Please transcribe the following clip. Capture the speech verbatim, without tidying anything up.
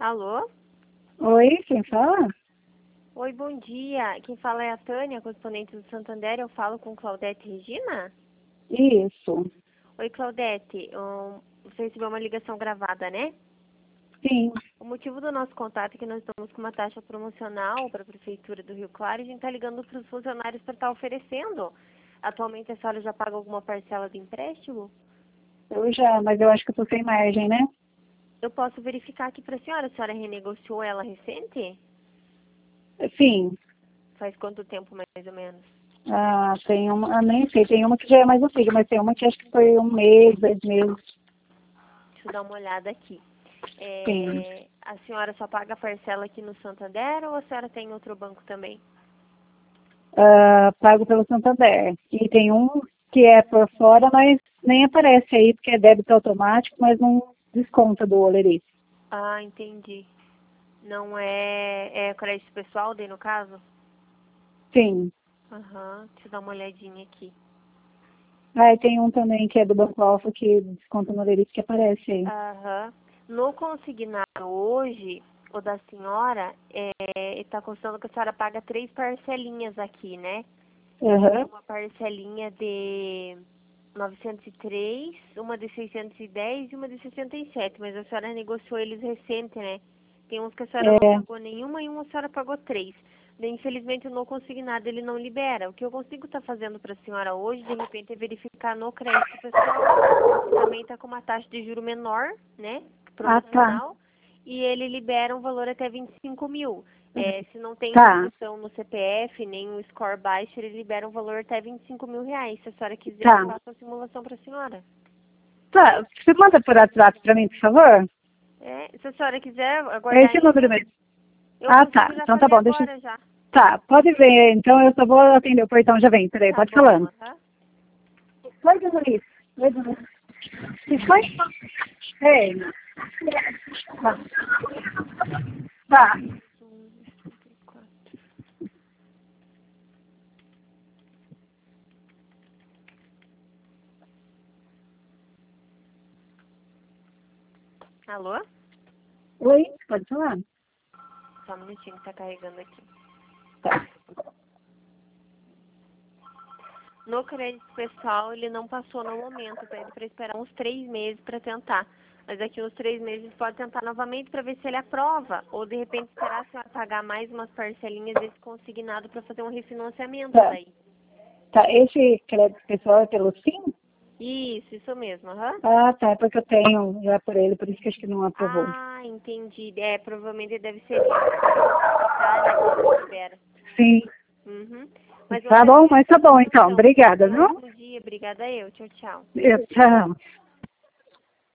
Alô? Oi, quem fala? Oi, bom dia. Quem fala é a Tânia, correspondente do Santander. Eu falo com Claudete Regina? Isso. Oi, Claudete. Um, você recebeu uma ligação gravada, né? Sim. O motivo do nosso contato é que nós estamos com uma taxa promocional para a Prefeitura do Rio Claro e a gente está ligando para os funcionários para estar oferecendo. Atualmente a senhora já paga alguma parcela do empréstimo? Eu já, mas eu acho que eu tô sem margem, né? Eu posso verificar aqui para a senhora. A senhora renegociou ela recente? Sim. Faz quanto tempo, mais ou menos? Ah, tem uma, ah, nem sei, tem uma que já é mais antiga, mas tem uma que acho que foi um mês, dois meses. Deixa eu dar uma olhada aqui. Sim. É, a senhora só paga a parcela aqui no Santander ou a senhora tem outro banco também? Ah, pago pelo Santander. E tem um que é por fora, mas nem aparece aí, porque é débito automático, mas não desconta do Olerite. Ah, entendi. Não é, é crédito pessoal, daí no caso? Sim. Aham, deixa eu dar uma olhadinha aqui. Ah, e tem um também que é do Banco Alfa, que desconta no Olerite, que aparece aí. Aham. No consignado hoje, o da senhora, é, está constando que a senhora paga três parcelinhas aqui, né? É Aham. uma parcelinha de novecentos e três, uma de seiscentos e dez e uma de sessenta e sete, mas a senhora negociou eles recente, né? Tem uns que a senhora não É. pagou nenhuma e uma a senhora pagou três. Daí, infelizmente, o não consignado ele não libera. O que eu consigo estar fazendo para a senhora hoje, de repente, é verificar no crédito pessoal. Que também está com uma taxa de juro menor, né? Ah, tá. Promocional. E ele libera um valor até vinte e cinco mil. É, se não tem Tá. restrição no C P F, nem um score baixo, ele libera um valor até vinte e cinco mil reais. Se a senhora quiser, eu Tá. faço a simulação para a senhora. Tá, você manda por WhatsApp pra mim, por favor? É, se a senhora quiser É aguardar esse o número ainda, mesmo. eu Ah, tá. consigo já Então tá fazer bom, deixa eu... agora já. Tá, pode ver. Então eu só vou atender o portão, já vem. Peraí, Tá pode bom, falando. aham. Oi, dona Liz. Oi, dona Liz. Que foi? Ei. Tá. Tá. Alô? Oi, pode falar? Só um minutinho que tá carregando aqui. Tá. No crédito pessoal, ele não passou no momento, pede para esperar uns três meses para tentar. Mas daqui uns três meses pode tentar novamente para ver se ele aprova. Ou de repente esperar a senhora pagar mais umas parcelinhas desse consignado para fazer um refinanciamento Tá. daí. Tá, esse crédito pessoal é pelo SIM? Isso, isso mesmo, aham. Ah, tá, é porque eu tenho já por ele, por isso que acho que não aprovou. Ah, entendi. É, provavelmente deve ser isso. Tá, né, que você libera. Sim. Uhum. Mas eu Tá bom, agradeço mas a tá bom então. informação. Obrigada, Um viu? ótimo dia. Obrigada eu. Tchau, tchau. Eu, tchau.